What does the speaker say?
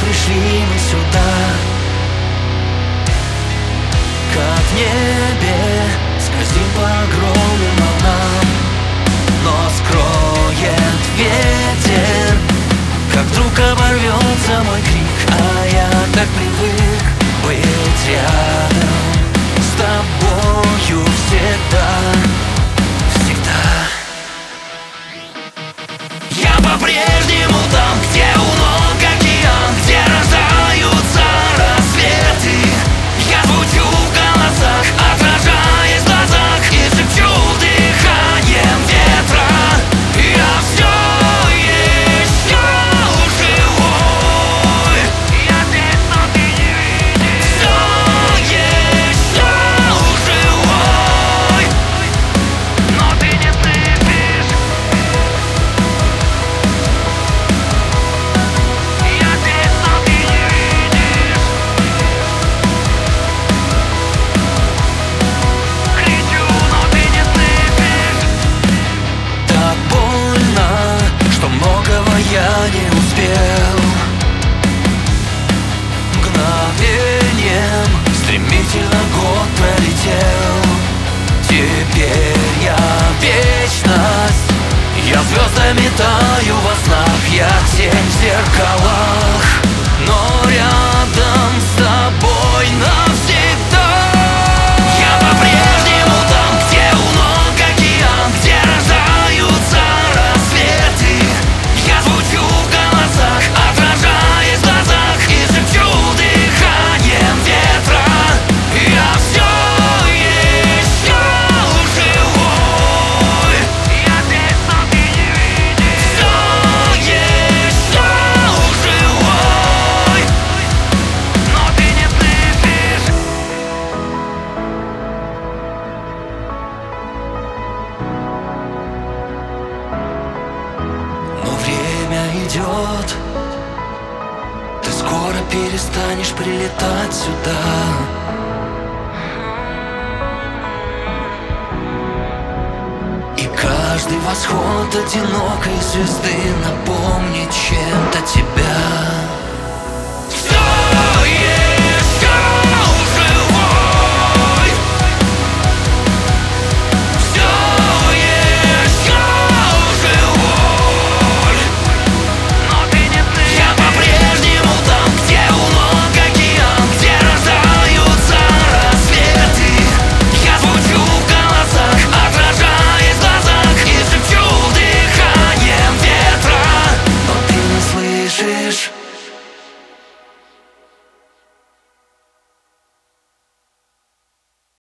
пришли мы сюда. Как в небе скользим по огромным волнам, но скроет ветер, как вдруг оборвется мой крик. А я так привык быть рядом с тобою всегда, всегда. Я по-прежнему там, где у ног океан, где рождаются рассветы. Я звучу в голосах, отражаясь в глазах, и шепчу дыханием ветра. Я все еще живой. Я здесь, но ты не видишь. Все еще живой, но ты не слышишь. Я здесь, но ты не видишь. Кричу, но ты не слышишь. Так больно, что многого я не успел. Мгновением стремительно год пролетел. Теперь я вечность. Я звездами таю во снах, я тень в зеркалах, но рядом с тобой навсегда. Я по-прежнему там, где у ног океан, где рождаются рассветы. Я звучу в голосах, отражаясь в глазах, и шепчу дыханием ветра. Я все еще живой. Я здесь, но ты не видишь. Все еще живой, но ты не слышишь. Но время идет, ты скоро перестанешь прилетать сюда. И каждый восход одинокой звезды напомнит чем-то тебя.